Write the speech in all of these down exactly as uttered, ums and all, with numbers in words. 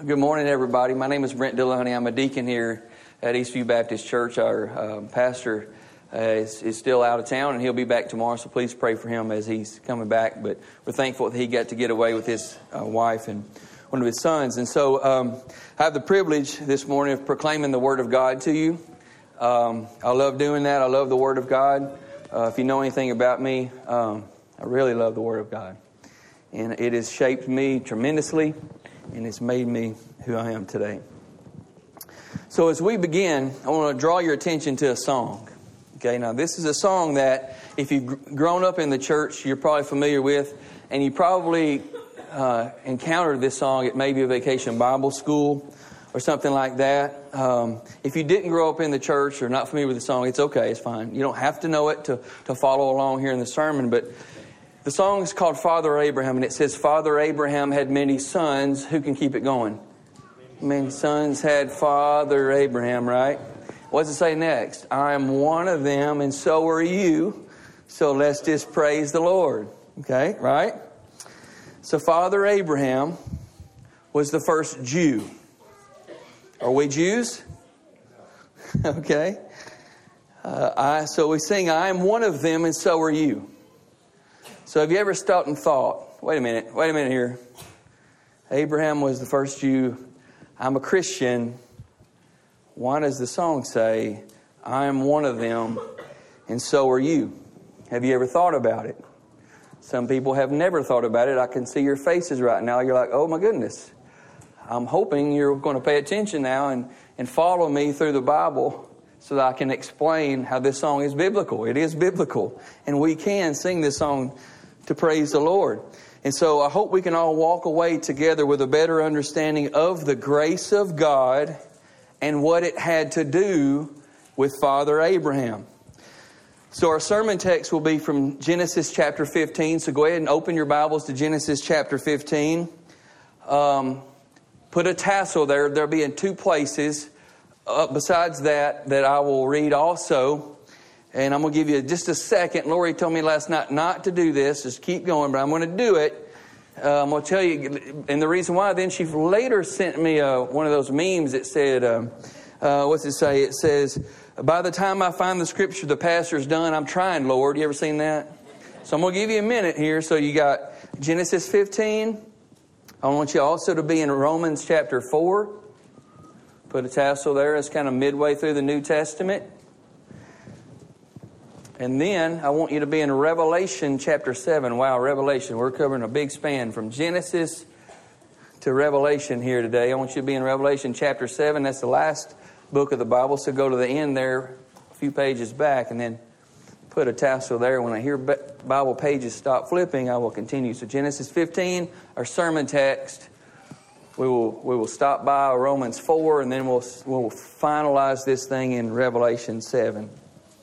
Good morning, everybody. My name is Brent Dillahunty. I'm a deacon here at Eastview Baptist Church. Our um, pastor uh, is, is still out of town, and he'll be back tomorrow, so please pray for him as he's coming back. But we're thankful that he got to get away with his uh, wife and one of his sons. And so um, I have the privilege this morning of proclaiming the Word of God to you. Um, I love doing that. I love the Word of God. Uh, if you know anything about me, um, I really love the Word of God. And it has shaped me tremendously, and it's made me who I am today. So as we begin, I want to draw your attention to a song. Okay, now this is a song that if you've grown up in the church, you're probably familiar with, and you probably uh, encountered this song at maybe a Vacation Bible School or something like that. Um, if you didn't grow up in the church or not familiar with the song, it's okay, it's fine. You don't have to know it to, to follow along here in the sermon, but the song is called Father Abraham, and it says, Father Abraham had many sons. Who can keep it going? Many sons had Father Abraham, right? What does it say next? I am one of them, and so are you. So let's just praise the Lord. Okay, right? So Father Abraham was the first Jew. Are we Jews? Okay. Uh, I, so we sing, I am one of them, and so are you. So have you ever stopped and thought, wait a minute, wait a minute here. Abraham was the first Jew. I'm a Christian. Why does the song say, I am one of them, and so are you? Have you ever thought about it? Some people have never thought about it. I can see your faces right now. You're like, oh my goodness. I'm hoping you're going to pay attention now and, and follow me through the Bible so that I can explain how this song is biblical. It is biblical. And we can sing this song to praise the Lord. And so I hope we can all walk away together with a better understanding of the grace of God and what it had to do with Father Abraham. So our sermon text will be from Genesis chapter fifteen. So go ahead and open your Bibles to Genesis chapter fifteen. Um, put a tassel there. They'll be in two places. Uh, besides that, that I will read also. And I'm going to give you just a second. Lori told me last night not to do this. Just keep going, but I'm going to do it. Uh, I'm going to tell you. And the reason why, then she later sent me uh, one of those memes that said, uh, uh, what's it say? It says, by the time I find the scripture, the pastor's done. I'm trying, Lord. You ever seen that? So I'm going to give you a minute here. So you got Genesis fifteen. I want you also to be in Romans chapter four. Put a tassel there. It's kind of midway through the New Testament. And then I want you to be in Revelation chapter seven. Wow, Revelation. We're covering a big span from Genesis to Revelation here today. I want you to be in Revelation chapter seven. That's the last book of the Bible. So go to the end there, a few pages back, and then put a tassel there. When I hear Bible pages stop flipping, I will continue. So Genesis fifteen, our sermon text. We will we will stop by Romans four, and then we'll we'll finalize this thing in Revelation seven.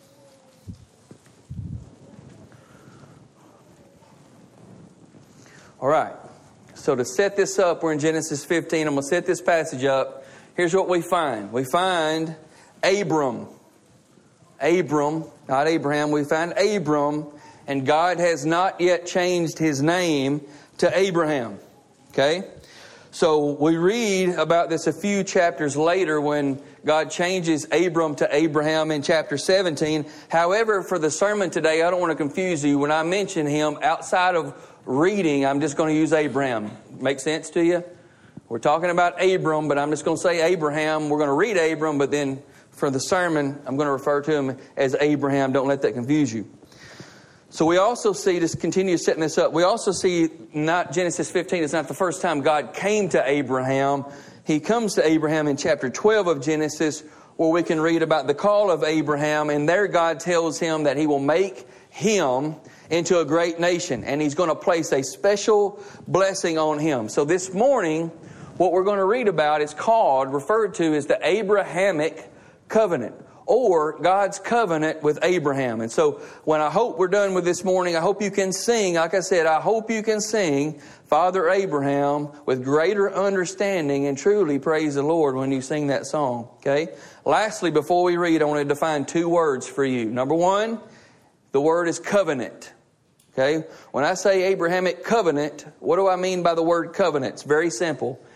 All right. So to set this up, we're in Genesis fifteen. I'm going to set this passage up. Here's what we find. We find Abram. Abram, not Abraham. We find Abram, and God has not yet changed his name to Abraham. Okay? So we read about this a few chapters later when God changes Abram to Abraham in chapter seventeen. However, for the sermon today, I don't want to confuse you. When I mention him outside of reading, I'm just going to use Abraham. Make sense to you? We're talking about Abram, but I'm just going to say Abraham. We're going to read Abram, but then for the sermon, I'm going to refer to him as Abraham. Don't let that confuse you. So we also see, just continue setting this up, we also see not Genesis fifteen, it's not the first time God came to Abraham. He comes to Abraham in chapter twelve of Genesis, where we can read about the call of Abraham, and there God tells him that he will make him into a great nation, and he's going to place a special blessing on him. So this morning, what we're going to read about is called, referred to as the Abrahamic covenant, or God's covenant with Abraham. And so when I hope we're done with this morning, I hope you can sing, like I said, I hope you can sing Father Abraham with greater understanding and truly praise the Lord when you sing that song. Okay? Lastly, before we read, I want to define two words for you. Number one, the word is covenant. Okay? When I say Abrahamic covenant, what do I mean by the word covenant? It's very simple.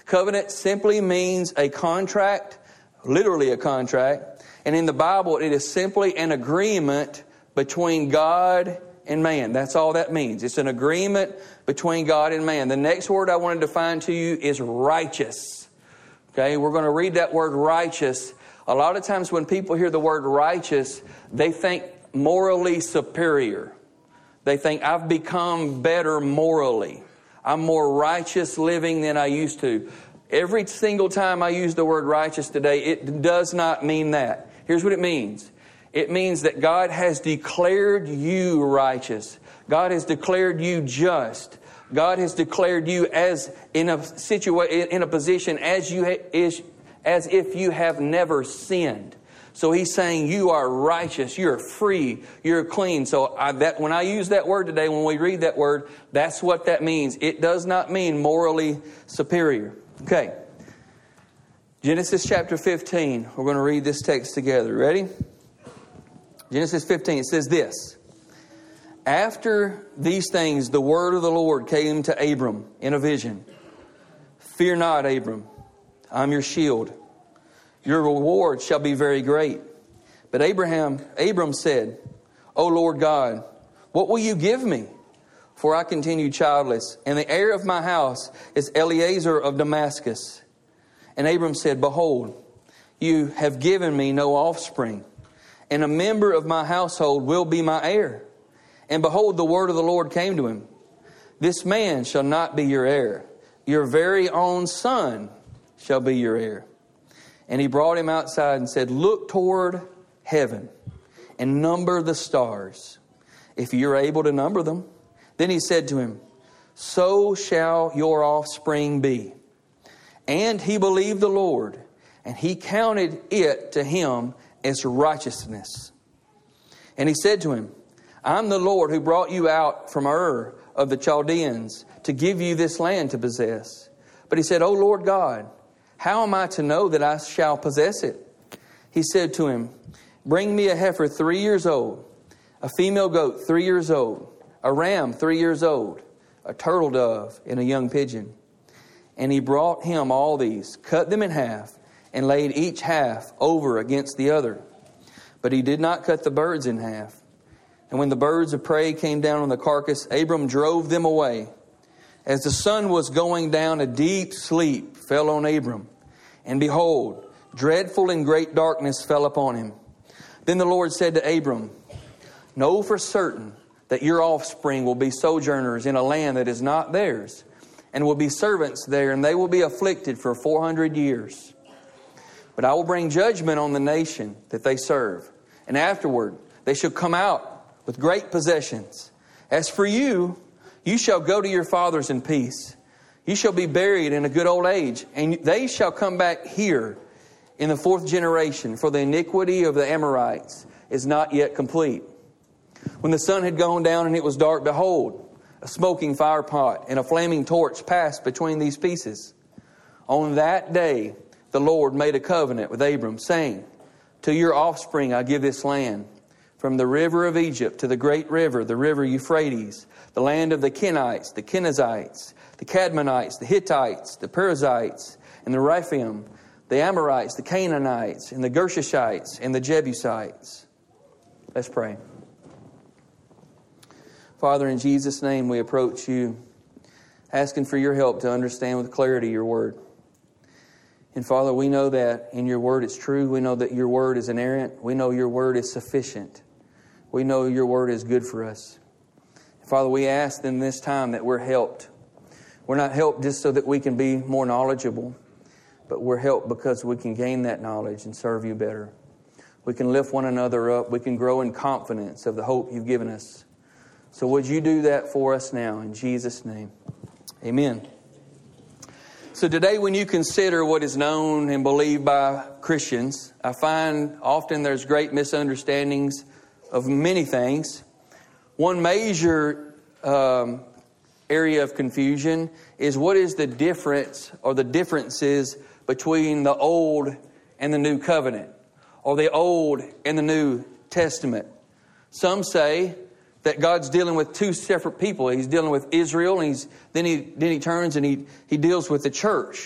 Covenant simply means a contract, literally a contract. And in the Bible, it is simply an agreement between God and man. That's all that means. It's an agreement between God and man. The next word I want to define to you is righteous. Okay, we're going to read that word righteous. A lot of times when people hear the word righteous, they think morally superior. They think, I've become better morally. I'm more righteous living than I used to. Every single time I use the word righteous today, it does not mean that. Here's what it means. It means that God has declared you righteous. God has declared you just. God has declared you as in a situation, in a position as you ha- is, as if you have never sinned. So He's saying you are righteous, you're free, you're clean. So I, that when I use that word today, when we read that word, that's what that means. It does not mean morally superior. Okay. Genesis chapter fifteen. We're going to read this text together. Ready? Genesis fifteen. It says this. After these things, the word of the Lord came to Abram in a vision. Fear not, Abram. I'm your shield. Your reward shall be very great. But Abraham, Abram said, O Lord God, what will you give me? For I continue childless, and the heir of my house is Eliezer of Damascus. And Abram said, Behold, you have given me no offspring, and a member of my household will be my heir. And behold, the word of the Lord came to him. This man shall not be your heir. Your very own son shall be your heir. And he brought him outside and said, Look toward heaven and number the stars, if you're able to number them. Then he said to him, So shall your offspring be. And he believed the Lord, and He counted it to him as righteousness. And he said to him, I'm the Lord who brought you out from Ur of the Chaldeans to give you this land to possess. But he said, O Lord God, how am I to know that I shall possess it? He said to him, Bring me a heifer three years old, a female goat three years old, a ram three years old, a turtle dove, and a young pigeon. And he brought him all these, cut them in half, and laid each half over against the other. But he did not cut the birds in half. And when the birds of prey came down on the carcass, Abram drove them away. As the sun was going down, a deep sleep fell on Abram. And behold, dreadful and great darkness fell upon him. Then the Lord said to Abram, Know for certain that your offspring will be sojourners in a land that is not theirs, and will be servants there, and they will be afflicted for four hundred years. But I will bring judgment on the nation that they serve, and afterward they shall come out with great possessions. As for you, you shall go to your fathers in peace. You shall be buried in a good old age, and they shall come back here in the fourth generation, for the iniquity of the Amorites is not yet complete. When the sun had gone down and it was dark, behold, a smoking fire pot and a flaming torch passed between these pieces. On that day, the Lord made a covenant with Abram, saying, To your offspring I give this land, from the river of Egypt to the great river, the river Euphrates, the land of the Kenites, the Kenizzites, the Cadmonites, the Hittites, the Perizzites, and the Rephaim, the Amorites, the Canaanites, and the Gershishites, and the Jebusites. Let's pray. Father, in Jesus' name we approach you, asking for your help to understand with clarity your word. And Father, we know that in your word it's true. We know that your word is inerrant. We know your word is sufficient. We know your word is good for us. Father, we ask in this time that we're helped. We're not helped just so that we can be more knowledgeable, but we're helped because we can gain that knowledge and serve you better. We can lift one another up. We can grow in confidence of the hope you've given us. So would you do that for us now in Jesus' name? Amen. So today when you consider what is known and believed by Christians, I find often there's great misunderstandings of many things. One major um, area of confusion is what is the difference or the differences between the Old and the New Covenant, or the Old and the New Testament. Some say that God's dealing with two separate people. He's dealing with Israel, and he's then he then he turns and he he deals with the church.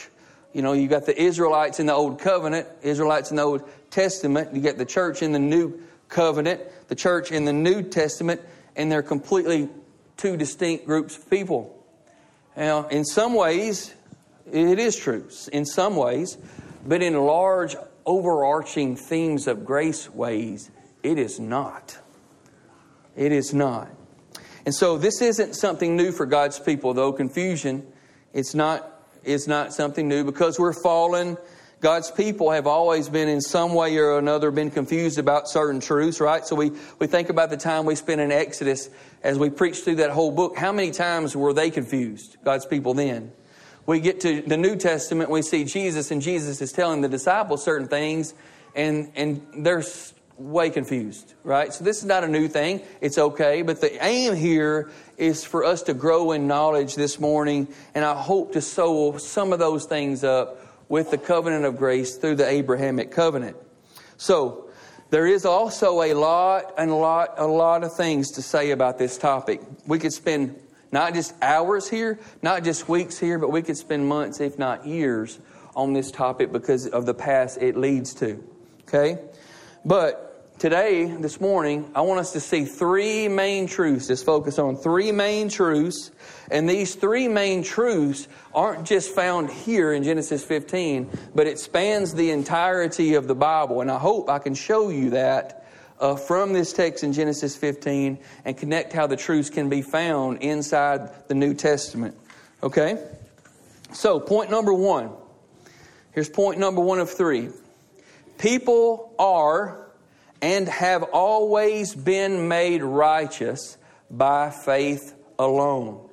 You know, you got the Israelites in the Old Covenant, Israelites in the Old Testament. You got the church in the New Covenant, the church in the New Testament, and they're completely two distinct groups of people. Now, in some ways, it is true. In some ways, but in large, overarching themes of grace ways, it is not. It is not. And so this isn't something new for God's people, though confusion, it's not, it's not something new because we're fallen. God's people have always been in some way or another been confused about certain truths, right? So we, we think about the time we spent in Exodus as we preached through that whole book. How many times were they confused, God's people then? We get to the New Testament, we see Jesus, and Jesus is telling the disciples certain things, and, and they're way confused, right? So this is not a new thing. It's okay. But the aim here is for us to grow in knowledge this morning, and I hope to sow some of those things up with the covenant of grace through the Abrahamic covenant. So there is also a lot and a lot, a lot of things to say about this topic. We could spend not just hours here, not just weeks here, but we could spend months, if not years, on this topic because of the path it leads to. Okay? But today, this morning, I want us to see three main truths. Just focus on three main truths. And these three main truths aren't just found here in Genesis fifteen, but it spans the entirety of the Bible. And I hope I can show you that uh, from this text in Genesis fifteen and connect how the truths can be found inside the New Testament. Okay? So, point number one. Here's point number one of three. People are and have always been made righteous by faith alone.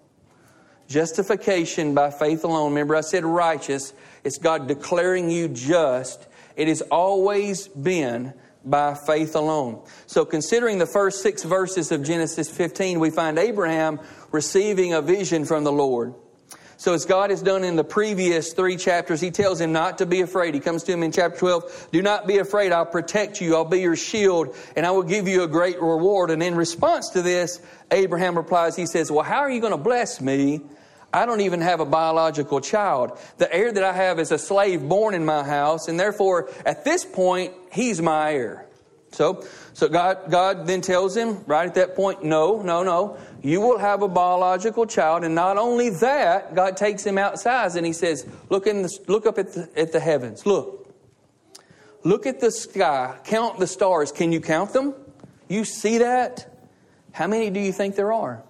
Justification by faith alone. Remember I said righteous. It's God declaring you just. It has always been by faith alone. So considering the first six verses of Genesis fifteen, we find Abraham receiving a vision from the Lord. So as God has done in the previous three chapters, He tells him not to be afraid. He comes to him in chapter twelve. Do not be afraid. I'll protect you. I'll be your shield. And I will give you a great reward. And in response to this, Abraham replies, he says, well, how are you going to bless me? I don't even have a biological child. The heir that I have is a slave born in my house. And therefore, at this point, he's my heir. So, so God, God then tells him right at that point, no, no, no. You will have a biological child. And not only that, God takes him outside and He says, look in the, look up at the, at the heavens. Look. Look at the sky. Count the stars. Can you count them? You see that? How many do you think there are?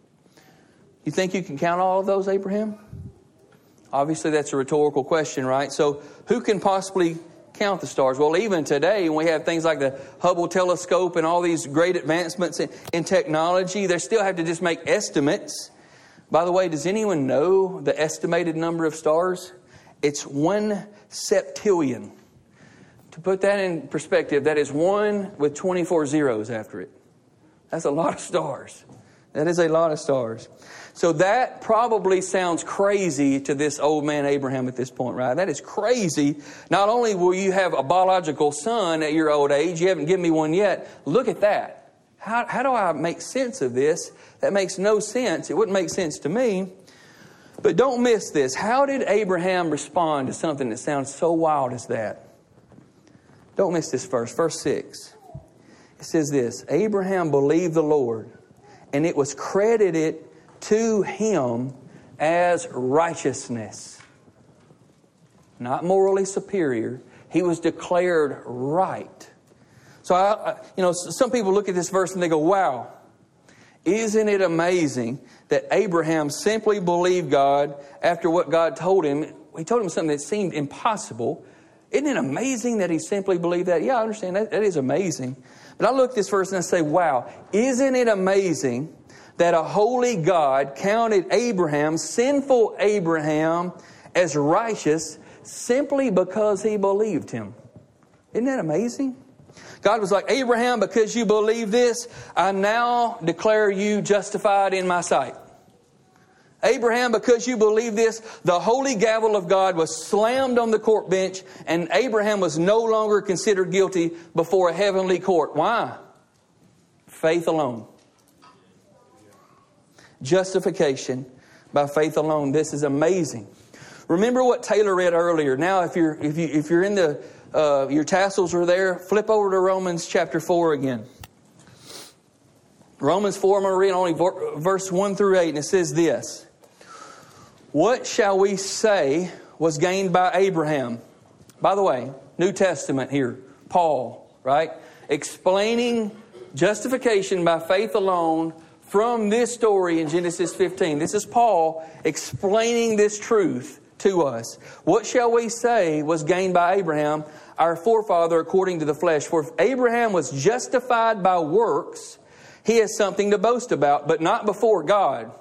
You think you can count all of those, Abraham? Obviously, that's a rhetorical question, right? So who can possibly count the stars? Well, even today, when we have things like the Hubble telescope and all these great advancements in, in technology, they still have to just make estimates. By the way, does anyone know the estimated number of stars? It's one septillion. To put that in perspective, that is one with twenty-four zeros after it. That's a lot of stars. That is a lot of stars. So that probably sounds crazy to this old man Abraham at this point, right? That is crazy. Not only will you have a biological son at your old age, you haven't given me one yet. Look at that. How, how do I make sense of this? That makes no sense. It wouldn't make sense to me. But don't miss this. How did Abraham respond to something that sounds so wild as that? Don't miss this verse. Verse six. It says this, Abraham believed the Lord, and it was credited to him as righteousness. Not morally superior. He was declared right. So, I, you know, some people look at this verse and they go, wow, isn't it amazing that Abraham simply believed God after what God told him? He told him something that seemed impossible. Isn't it amazing that he simply believed that? Yeah, I understand. That, that is amazing. But I look at this verse and I say, wow, isn't it amazing that a holy God counted Abraham, sinful Abraham, as righteous simply because he believed him? Isn't that amazing? God was like, Abraham, because you believe this, I now declare you justified in my sight. Abraham, because you believe this, the holy gavel of God was slammed on the court bench, and Abraham was no longer considered guilty before a heavenly court. Why? Faith alone. Justification by faith alone. This is amazing. Remember what Taylor read earlier. Now, if you're if you if you're in the uh, your tassels are there, flip over to Romans chapter four again. Romans four. I'm going to read only verse one through eight, and it says this: "What shall we say was gained by Abraham?" By the way, New Testament here, Paul, right, explaining justification by faith alone from this story in Genesis fifteen. This is Paul explaining this truth to us. What shall we say was gained by Abraham, our forefather according to the flesh? For if Abraham was justified by works, he has something to boast about, but not before God.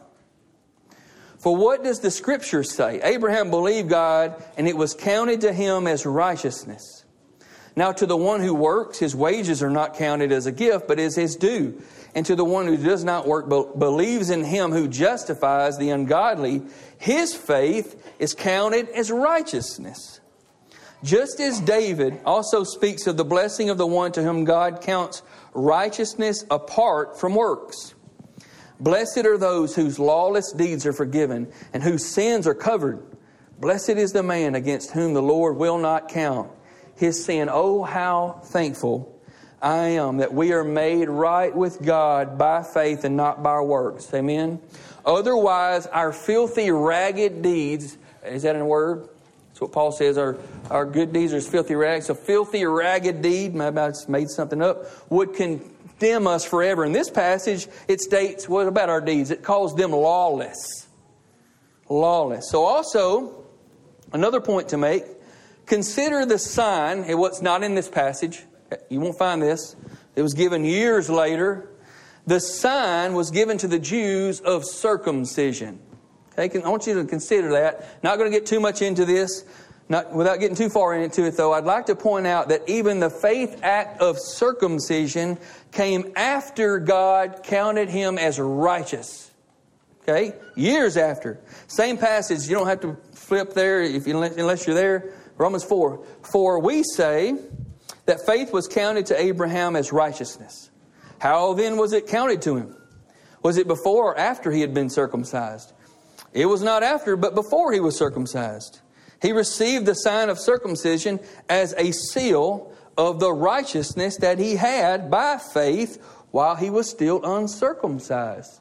For what does the Scripture say? Abraham believed God, and it was counted to him as righteousness. Now to the one who works, his wages are not counted as a gift, but as his due. And to the one who does not work, but believes in him who justifies the ungodly, his faith is counted as righteousness. Just as David also speaks of the blessing of the one to whom God counts righteousness apart from works. Blessed are those whose lawless deeds are forgiven and whose sins are covered. Blessed is the man against whom the Lord will not count his sin. Oh, how thankful I am that we are made right with God by faith and not by our works. Amen. Otherwise, our filthy, ragged deeds, is that in a word? That's what Paul says. Our, our good deeds are filthy rags. A filthy, ragged deed, maybe I just made something up, would condemn us forever. In this passage, it states, what about our deeds? It calls them lawless. Lawless. So also, another point to make, consider the sign, and what's not in this passage. You won't find this. It was given years later. The sign was given to the Jews of circumcision. Okay, I want you to consider that. Not going to get too much into this. Not, without getting too far into it, though, I'd like to point out that even the faith act of circumcision came after God counted him as righteous. Okay? Years after. Same passage. You don't have to flip there if you, unless you're there. Romans four. For we say that faith was counted to Abraham as righteousness. How then was it counted to him? Was it before or after he had been circumcised? It was not after, but before he was circumcised. He received the sign of circumcision as a seal of the righteousness that he had by faith while he was still uncircumcised.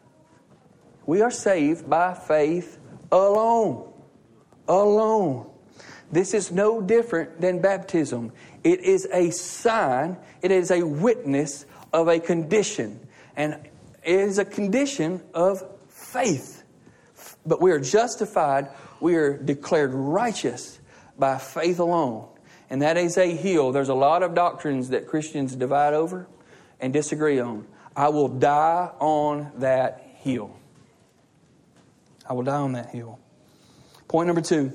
We are saved by faith alone. Alone. This is no different than baptism. It is a sign, it is a witness of a condition. And it is a condition of faith. But we are justified, we are declared righteous by faith alone. And that is a hill. There's a lot of doctrines that Christians divide over and disagree on. I will die on that hill. I will die on that hill. Point number two.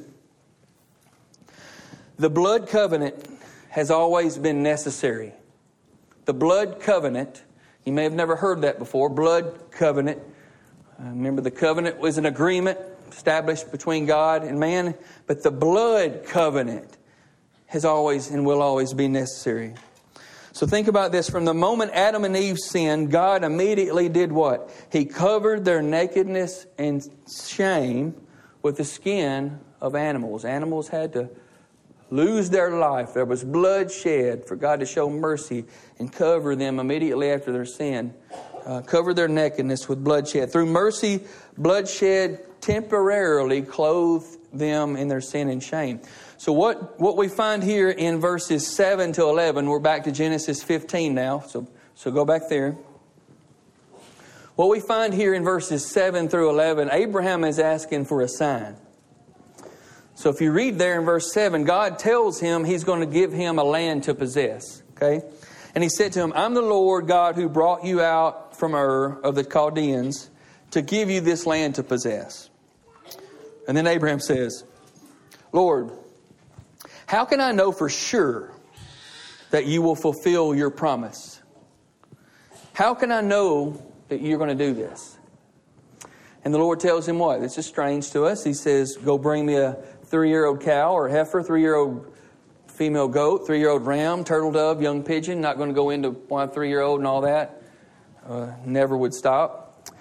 The blood covenant has always been necessary. The blood covenant, you may have never heard that before, blood covenant. Uh, remember, the covenant was an agreement established between God and man, but the blood covenant has always and will always be necessary. So think about this. From the moment Adam and Eve sinned, God immediately did what? He covered their nakedness and shame with the skin of animals. Animals had to lose their life. There was blood shed for God to show mercy and cover them immediately after their sin. Uh, cover their nakedness with bloodshed. Through mercy, bloodshed temporarily clothed them in their sin and shame. So what, what we find here in verses seven to eleven, we're back to Genesis fifteen now, so, so go back there. What we find here in verses seven through eleven, Abraham is asking for a sign. So if you read there in verse seven, God tells him He's going to give him a land to possess. Okay? And He said to him, I'm the Lord God who brought you out from Ur of the Chaldeans to give you this land to possess. And then Abraham says, Lord, how can I know for sure that you will fulfill your promise? How can I know that you're going to do this? And the Lord tells him what? This is strange to us. He says, go bring me a three-year-old cow or heifer, three-year-old female goat, three-year-old ram, turtle dove, young pigeon. Not going to go into why three-year-old and all that. Uh, never would stop.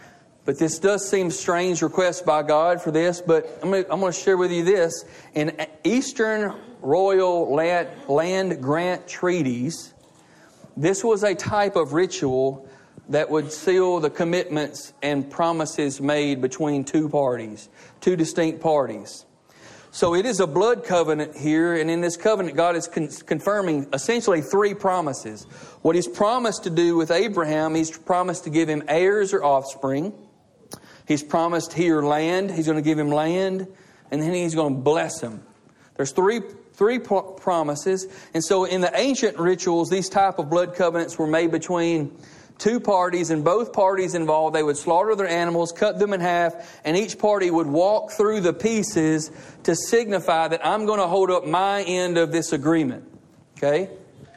But this does seem strange request by God for this. But I'm going to, I'm going to share with you this. In Eastern Royal Land, land Grant Treaties, this was a type of ritual that would seal the commitments and promises made between two parties, two distinct parties. So it is a blood covenant here, and in this covenant, God is con- confirming essentially three promises. What He's promised to do with Abraham, He's promised to give him heirs or offspring. He's promised here land. He's going to give him land, and then He's going to bless him. There's three three promises, and so in the ancient rituals, these type of blood covenants were made between two parties, and both parties involved, they would slaughter their animals, cut them in half, and each party would walk through the pieces to signify that I'm going to hold up my end of this agreement. Okay?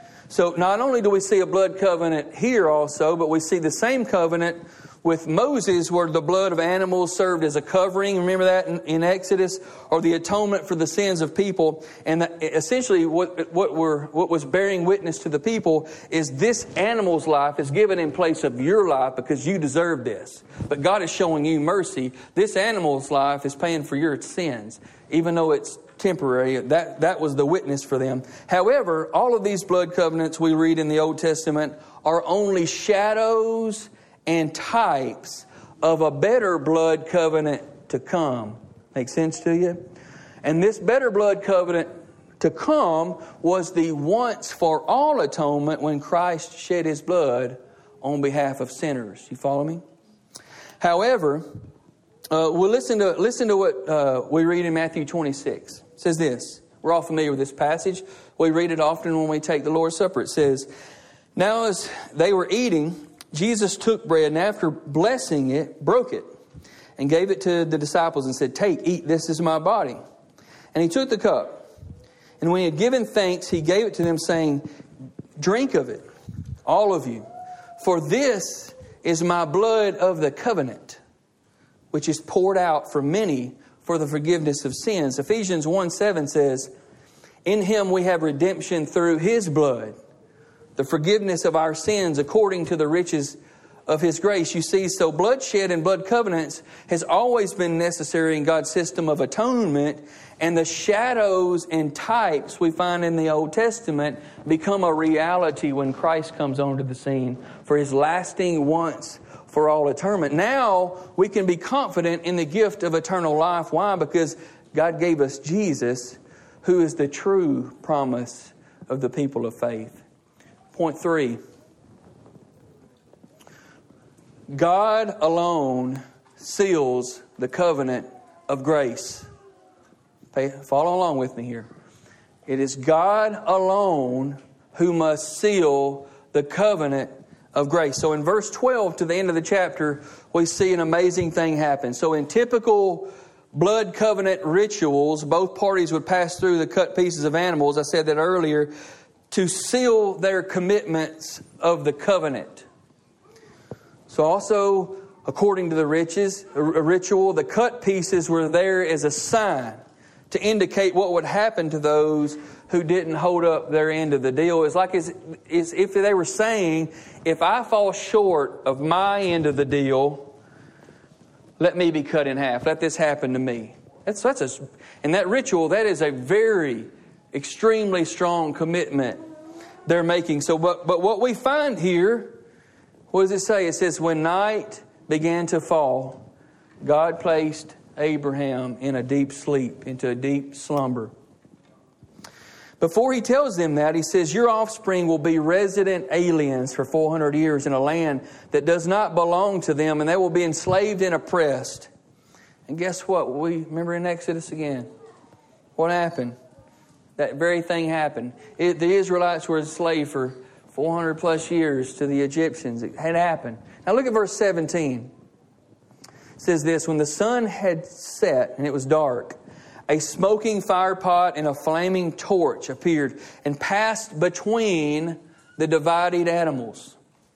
So not only do we see a blood covenant here also, but we see the same covenant with Moses, where the blood of animals served as a covering. Remember that in, in Exodus? Or the atonement for the sins of people. And the, essentially what, what, were, what was bearing witness to the people is this animal's life is given in place of your life because you deserve this. But God is showing you mercy. This animal's life is paying for your sins. Even though it's temporary, that, that was the witness for them. However, all of these blood covenants we read in the Old Testament are only shadows and types of a better blood covenant to come. Make sense to you? And this better blood covenant to come was the once for all atonement when Christ shed His blood on behalf of sinners. You follow me? However, uh, we'll listen to listen to what uh, we read in Matthew twenty-six. It says this. We're all familiar with this passage. We read it often when we take the Lord's Supper. It says, "Now as they were eating, Jesus took bread, and after blessing it, broke it, and gave it to the disciples and said, 'Take, eat, this is my body.' And He took the cup, and when He had given thanks, He gave it to them, saying, 'Drink of it, all of you, for this is my blood of the covenant, which is poured out for many for the forgiveness of sins.'" Ephesians one seven says, "In Him we have redemption through His blood, the forgiveness of our sins according to the riches of His grace." You see, so bloodshed and blood covenants has always been necessary in God's system of atonement, and the shadows and types we find in the Old Testament become a reality when Christ comes onto the scene for His lasting once for all atonement. Now we can be confident in the gift of eternal life. Why? Because God gave us Jesus, who is the true promise of the people of faith. Point three. God alone seals the covenant of grace. Pay, follow along with me here. It is God alone who must seal the covenant of grace. So in verse twelve to the end of the chapter, we see an amazing thing happen. So in typical blood covenant rituals, both parties would pass through the cut pieces of animals. I said that earlier, to seal their commitments of the covenant. So also, according to the riches, a ritual, the cut pieces were there as a sign to indicate what would happen to those who didn't hold up their end of the deal. It's like as, as if they were saying, if I fall short of my end of the deal, let me be cut in half. Let this happen to me. That's, that's a, and that ritual, that is a very extremely strong commitment they're making. So, but, but what we find here, what does it say? It says, when night began to fall, God placed Abraham in a deep sleep, into a deep slumber. Before He tells them that, He says, your offspring will be resident aliens for four hundred years in a land that does not belong to them, and they will be enslaved and oppressed. And guess what? We remember in Exodus again. What happened? That very thing happened. It, the Israelites were enslaved for four hundred plus years to the Egyptians. It had happened. Now look at verse seventeen. It says this, when the sun had set and it was dark, a smoking fire pot and a flaming torch appeared and passed between the divided animals.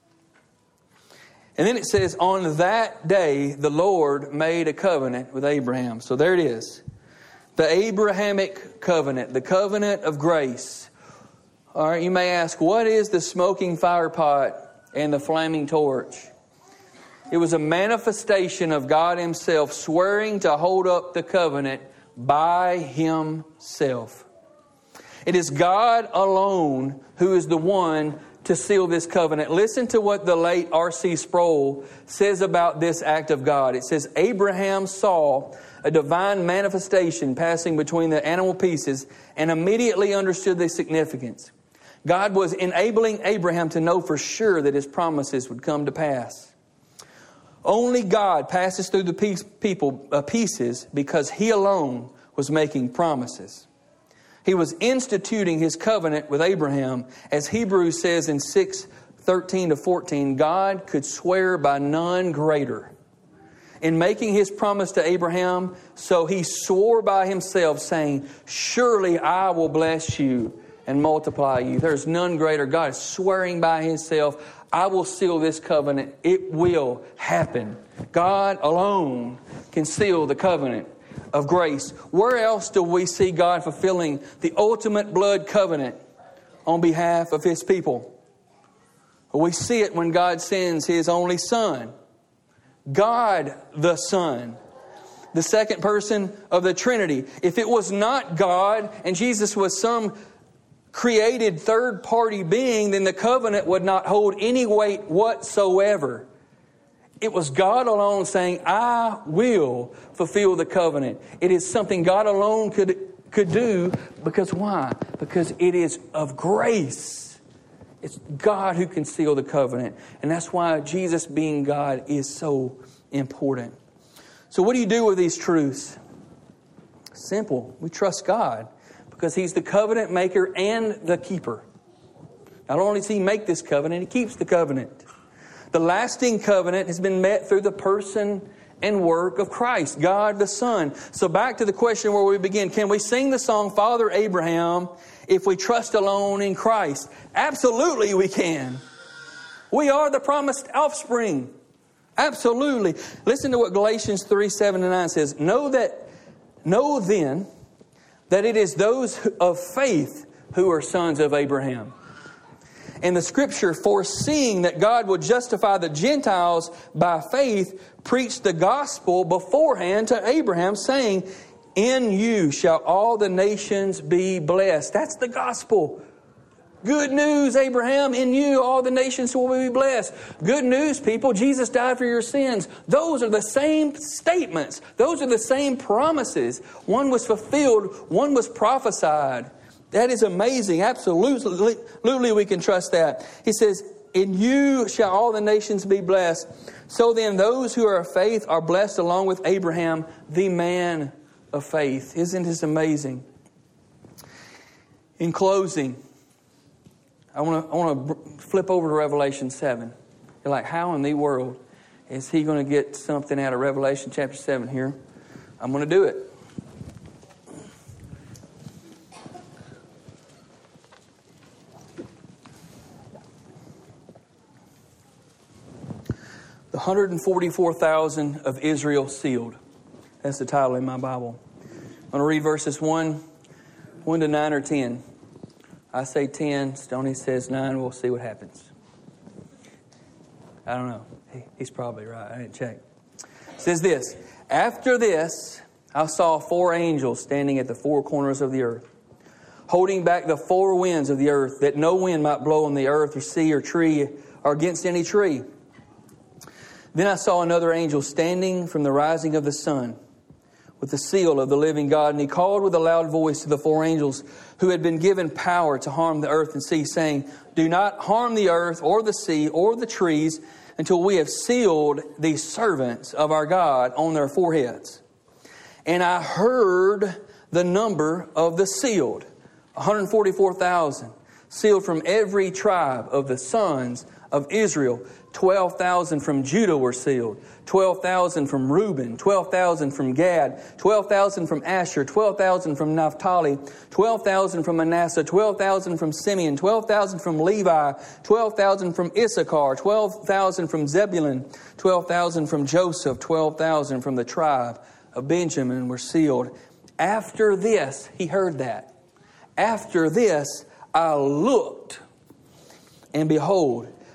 And then it says, on that day, the Lord made a covenant with Abraham. So there it is. The Abrahamic covenant, the covenant of grace. All right, you may ask, what is the smoking fire pot and the flaming torch? It was a manifestation of God Himself swearing to hold up the covenant by Himself. It is God alone who is the one to seal this covenant. Listen to what the late R C Sproul says about this act of God. It says, Abraham saw a divine manifestation passing between the animal pieces and immediately understood the significance. God was enabling Abraham to know for sure that His promises would come to pass. Only God passes through the piece, people uh, pieces because He alone was making promises. He was instituting His covenant with Abraham. As Hebrews says in six thirteen to fourteen, God could swear by none greater. In making His promise to Abraham, so He swore by Himself, saying, surely I will bless you and multiply you. There's none greater. God is swearing by Himself, I will seal this covenant. It will happen. God alone can seal the covenant of grace. Where else do we see God fulfilling the ultimate blood covenant on behalf of His people? Well, we see it when God sends His only Son, God the Son, the second person of the Trinity. If it was not God and Jesus was some created third-party being, then the covenant would not hold any weight whatsoever. It was God alone saying, I will fulfill the covenant. It is something God alone could, could do. Because why? Because it is of grace. It's God who can seal the covenant. And that's why Jesus being God is so important. So what do you do with these truths? Simple. We trust God because He's the covenant maker and the keeper. Not only does He make this covenant, He keeps the covenant. The lasting covenant has been met through the person and work of Christ, God the Son. So back to the question where we begin. Can we sing the song, Father Abraham, if we trust alone in Christ? Absolutely we can. We are the promised offspring. Absolutely. Listen to what Galatians three, seven and nine says. Know that, know then that it is those of faith who are sons of Abraham. And the Scripture, foreseeing that God would justify the Gentiles by faith, preached the gospel beforehand to Abraham, saying, in you shall all the nations be blessed. That's the gospel. Good news, Abraham, in you all the nations will be blessed. Good news, people, Jesus died for your sins. Those are the same statements. Those are the same promises. One was fulfilled, one was prophesied. That is amazing. Absolutely, absolutely we can trust that. He says, in you shall all the nations be blessed. So then those who are of faith are blessed along with Abraham, the man of faith. Isn't this amazing? In closing, I want to I want to flip over to Revelation seven. You're like, how in the world is he going to get something out of Revelation chapter seven here? I'm going to do it. The one hundred forty-four thousand of Israel sealed. That's the title in my Bible. I'm going to read verses one, one to nine or ten. I say ten. Stoney says nine. We'll see what happens. I don't know. He, he's probably right. I didn't check. It says this. After this, I saw four angels standing at the four corners of the earth, holding back the four winds of the earth, that no wind might blow on the earth or sea or tree or against any tree. Then I saw another angel standing from the rising of the sun with the seal of the living God. And he called with a loud voice to the four angels who had been given power to harm the earth and sea, saying, do not harm the earth or the sea or the trees until we have sealed these servants of our God on their foreheads. And I heard the number of the sealed, one hundred forty-four thousand, sealed from every tribe of the sons of Israel. twelve thousand from Judah were sealed. twelve thousand from Reuben. twelve thousand from Gad. twelve thousand from Asher. twelve thousand from Naphtali. twelve thousand from Manasseh. twelve thousand from Simeon. twelve thousand from Levi. twelve thousand from Issachar. twelve thousand from Zebulun. twelve thousand from Joseph. twelve thousand from the tribe of Benjamin were sealed. After this, he heard that. After this, I looked, and behold,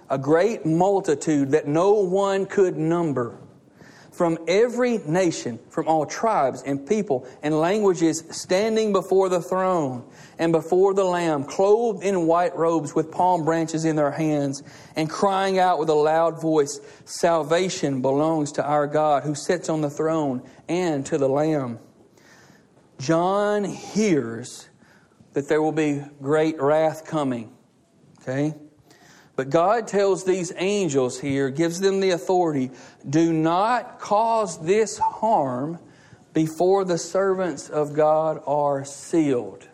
a great multitude that no one could number, from every nation, from all tribes and people and languages, standing before the throne and before the Lamb, clothed in white robes with palm branches in their hands, and crying out with a loud voice, "Salvation belongs to our God who sits on the throne and to the Lamb." John hears that there will be great wrath coming. Okay? But God tells these angels here, gives them the authority, do not cause this harm before the servants of God are sealed.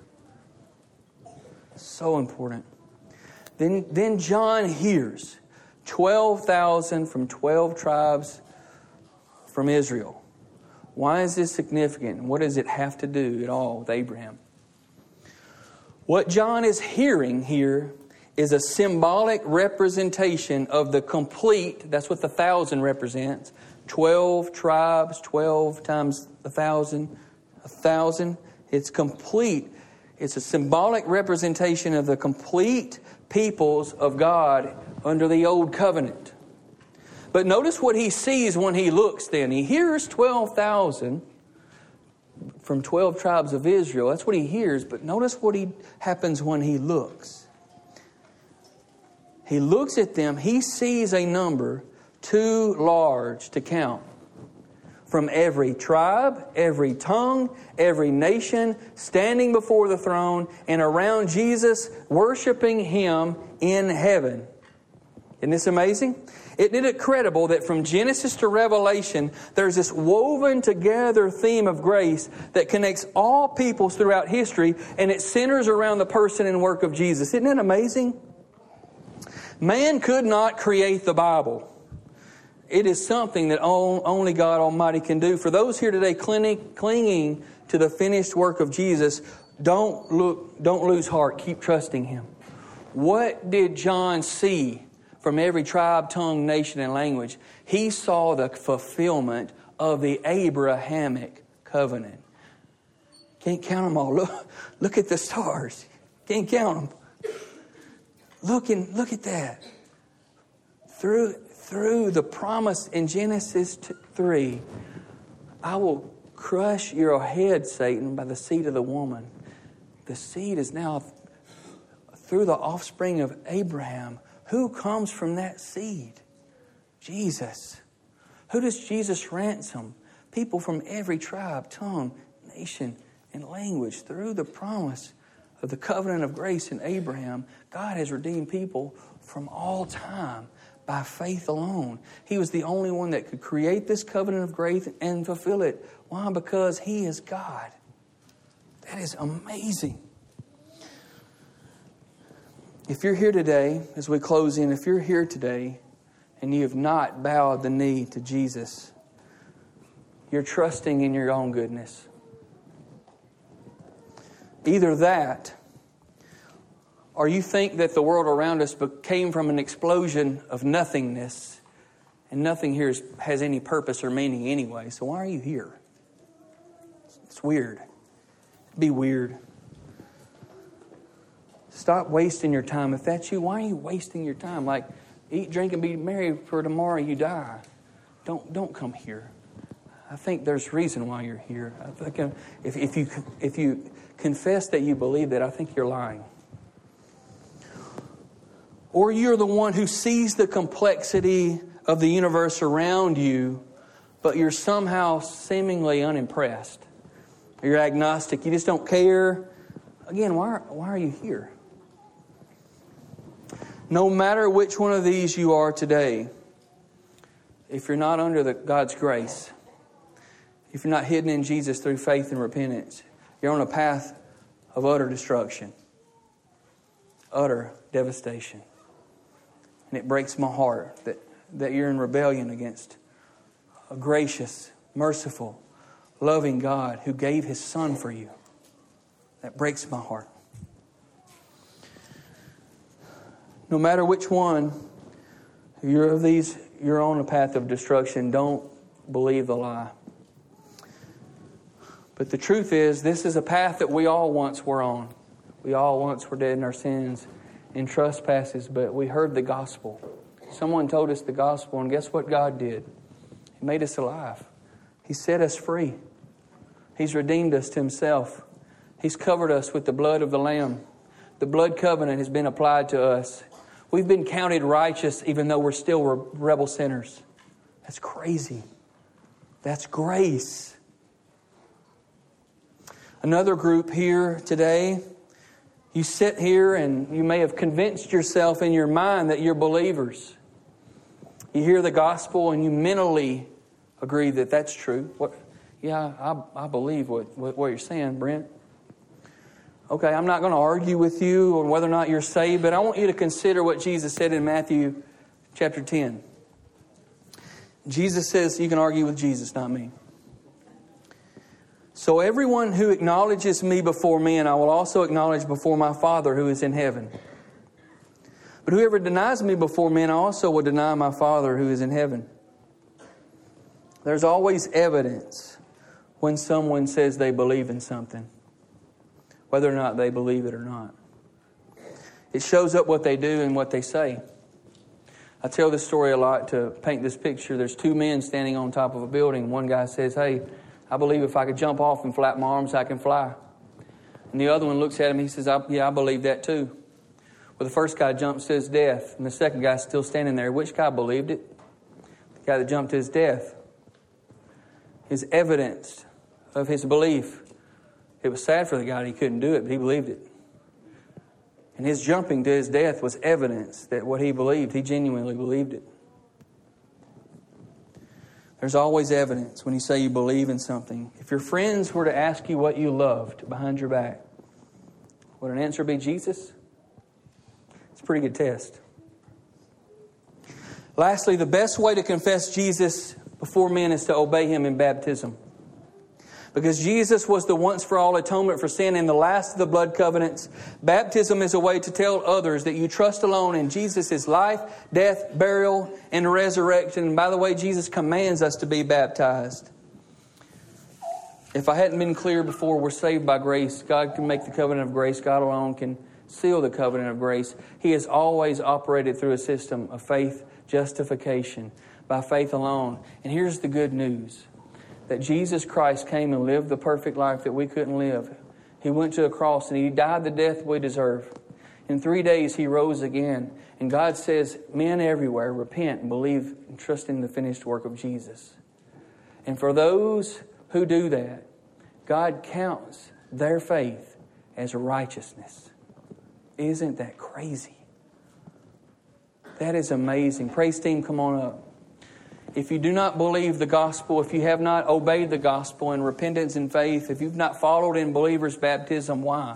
So important. Then, then John hears twelve thousand from twelve tribes from Israel. Why is this significant? What does it have to do at all with Abraham? What John is hearing here is a symbolic representation of the complete, that's what the thousand represents, twelve tribes, twelve times a thousand, a thousand. It's complete. It's a symbolic representation of the complete peoples of God under the old covenant. But notice what he sees when he looks then. He hears twelve thousand from twelve tribes of Israel. That's what he hears. But notice what he happens when he looks. He looks at them. He sees a number too large to count. From every tribe, every tongue, every nation, standing before the throne and around Jesus, worshiping Him in heaven. Isn't this amazing? Isn't it credible that from Genesis to Revelation, there's this woven together theme of grace that connects all peoples throughout history, and it centers around the person and work of Jesus. Isn't it amazing? Man could not create the Bible. It is something that only God Almighty can do. For those here today clinging to the finished work of Jesus, don't look, don't lose heart. Keep trusting Him. What did John see from every tribe, tongue, nation, and language? He saw the fulfillment of the Abrahamic covenant. Can't count them all. Look, look at the stars. Can't count them. Look and look at that. Through through the promise in Genesis three, I will crush your head, Satan, by the seed of the woman. The seed is now through the offspring of Abraham. Who comes from that seed? Jesus. Who does Jesus ransom? People from every tribe, tongue, nation, and language. Through the promise of the covenant of grace in Abraham, God has redeemed people from all time by faith alone. He was the only one that could create this covenant of grace and fulfill it. Why? Because He is God. That is amazing. If you're here today, as we close in, if you're here today and you have not bowed the knee to Jesus, you're trusting in your own goodness. Either that, or you think that the world around us came from an explosion of nothingness, and nothing here is, has any purpose or meaning anyway. So why are you here? It's weird. Be weird. Stop wasting your time. If that's you, why are you wasting your time? Like, eat, drink, and be merry, for tomorrow you die. Don't don't come here. I think there's reason why you're here. I think if if you if you confess that you believe that, I think you're lying. Or you're the one who sees the complexity of the universe around you, but you're somehow seemingly unimpressed. You're agnostic. You just don't care. Again, why, why are you here? No matter which one of these you are today, if you're not under the, God's grace, if you're not hidden in Jesus through faith and repentance, you're on a path of utter destruction, utter devastation. And it breaks my heart that, that you're in rebellion against a gracious, merciful, loving God who gave His Son for you. That breaks my heart. No matter which one you're of these, you're on a path of destruction. Don't believe the lie. But the truth is, this is a path that we all once were on. We all once were dead in our sins and trespasses, but we heard the gospel. Someone told us the gospel, and guess what God did? He made us alive. He set us free. He's redeemed us to Himself. He's covered us with the blood of the Lamb. The blood covenant has been applied to us. We've been counted righteous even though we're still rebel sinners. That's crazy. That's grace. Another group here today, you sit here and you may have convinced yourself in your mind that you're believers. You hear the gospel and you mentally agree that that's true. What? Yeah, I, I believe what, what, what you're saying, Brent. Okay, I'm not going to argue with you on whether or not you're saved, but I want you to consider what Jesus said in Matthew chapter ten. Jesus says you can argue with Jesus, not me. So everyone who acknowledges me before men, I will also acknowledge before my Father who is in heaven. But whoever denies me before men, I also will deny my Father who is in heaven. There's always evidence when someone says they believe in something, whether or not they believe it or not. It shows up what they do and what they say. I tell this story a lot to paint this picture. There's two men standing on top of a building. One guy says, hey, I believe if I could jump off and flap my arms, I can fly. And the other one looks at him, he says, yeah, I believe that too. Well, the first guy jumps to his death, and the second guy's still standing there. Which guy believed it? The guy that jumped to his death. His evidence of his belief. It was sad for the guy that he couldn't do it, but he believed it. And his jumping to his death was evidence that what he believed, he genuinely believed it. There's always evidence when you say you believe in something. If your friends were to ask you what you loved behind your back, would an answer be Jesus? It's a pretty good test. Lastly, the best way to confess Jesus before men is to obey Him in baptism. Because Jesus was the once-for-all atonement for sin and the last of the blood covenants, baptism is a way to tell others that you trust alone in Jesus' life, death, burial, and resurrection. And by the way, Jesus commands us to be baptized. If I hadn't been clear before, we're saved by grace. God can make the covenant of grace. God alone can seal the covenant of grace. He has always operated through a system of faith justification, by faith alone. And here's the good news. That Jesus Christ came and lived the perfect life that we couldn't live. He went to a cross and He died the death we deserve. In three days He rose again. And God says, men everywhere, repent and believe and trust in the finished work of Jesus. And for those who do that, God counts their faith as righteousness. Isn't that crazy? That is amazing. Praise team, come on up. If you do not believe the gospel, if you have not obeyed the gospel in repentance and faith, if you've not followed in believers' baptism, why?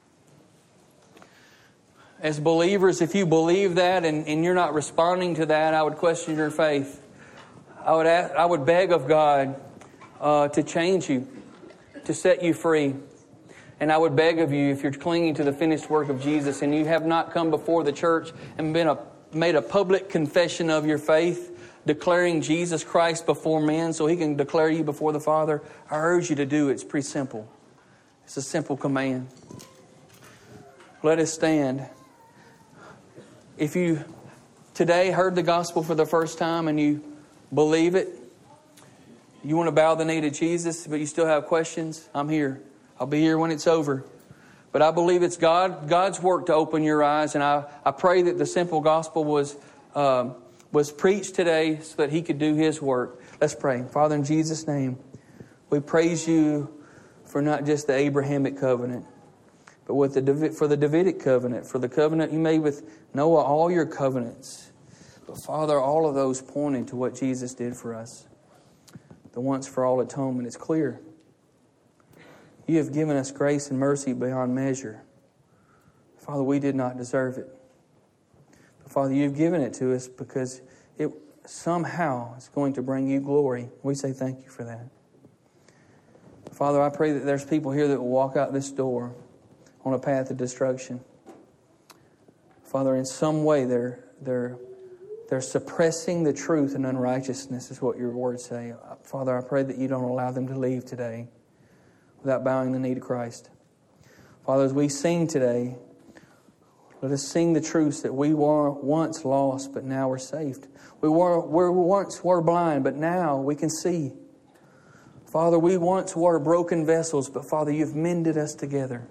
As believers, if you believe that and, and you're not responding to that, I would question your faith. I would ask, I would beg of God uh, to change you, to set you free. And I would beg of you, if you're clinging to the finished work of Jesus and you have not come before the church and been a, made a public confession of your faith, declaring Jesus Christ before men so He can declare you before the Father, I urge you to do it. It's pretty simple. It's a simple command. Let us stand. If you today heard the gospel for the first time and you believe it, you want to bow the knee to Jesus, but you still have questions, I'm here. I'll be here when it's over. But I believe it's God, God's work to open your eyes, and I, I pray that the simple gospel was um, was preached today so that He could do His work. Let's pray. Father, in Jesus' name, we praise You for not just the Abrahamic covenant, but with the for the Davidic covenant, for the covenant You made with Noah, all Your covenants. But Father, all of those pointing to what Jesus did for us. The once-for-all atonement. It's clear. You have given us grace and mercy beyond measure. Father, we did not deserve it. Father, You've given it to us because it somehow is going to bring You glory. We say thank You for that. Father, I pray that there's people here that will walk out this door on a path of destruction. Father, in some way they're they're they're suppressing the truth and unrighteousness is what Your words say. Father, I pray that You don't allow them to leave today without bowing the knee to Christ. Father, as we sing today, Let us sing the truth that we were once lost, but now we're saved. We were, we once were blind, but now we can see. Father, we once were broken vessels, but Father, You've mended us together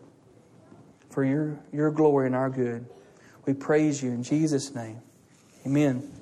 for your, your glory and our good. We praise You in Jesus' name. Amen.